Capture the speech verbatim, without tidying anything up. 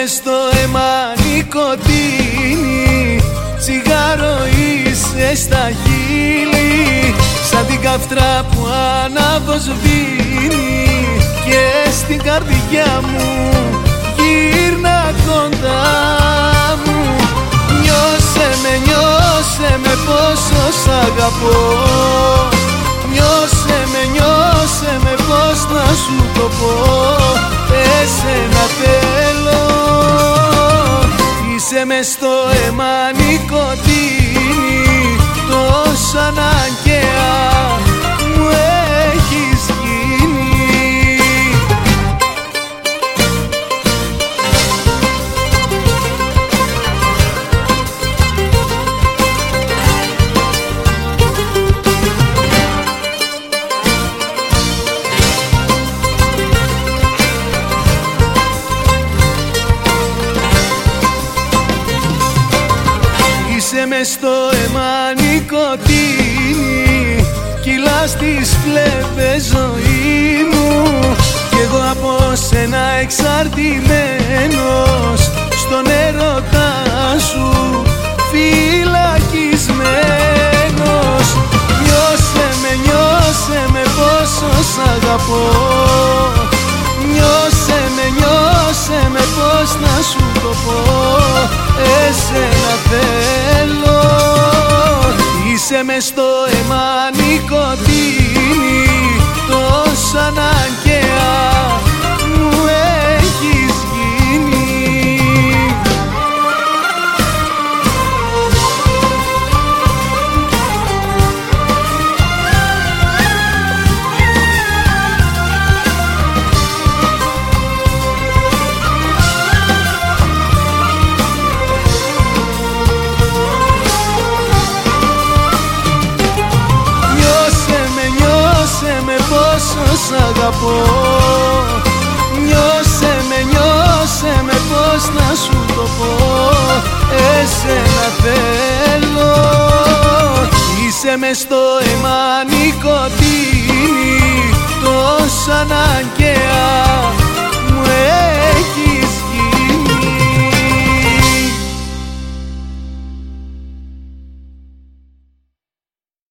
μες στο αίμα νικοτίνη, τσιγάρο είσαι στα χείλη, σαν την καυτρά που αναβοσβήνει και στην καρδιά μου γύρνα κοντά μου. Νιώσε με, νιώσε με πόσο σ' αγαπώ, νιώσε με, νιώσε με πως να σου το πω. Εσένα θέλω, είσαι μες στο αίμα νικοτίνη, τόσο αναγκαία μου έχεις γίνει. Είσαι μες στο αίμα νικοτίνη, κυλάς τις φλέβες ζωή μου, κι εγώ από σένα εξαρτημένος, στον έρωτα σου φυλακισμένος. Νιώσε με, νιώσε με πόσο σ' αγαπώ, νιώσε με, νιώσε με πως να σου το πω. Εσένα θέλω, είσαι μες στο αίμα νικοτίνη, τόσο αναγκαία μου έχεις γίνει. Σ' αγαπώ, νιώσε με, νιώσε με πως να σου το πω. Εσένα θέλω, είσαι μες στο αίμα νικοτίνη, τόσο αναγκαία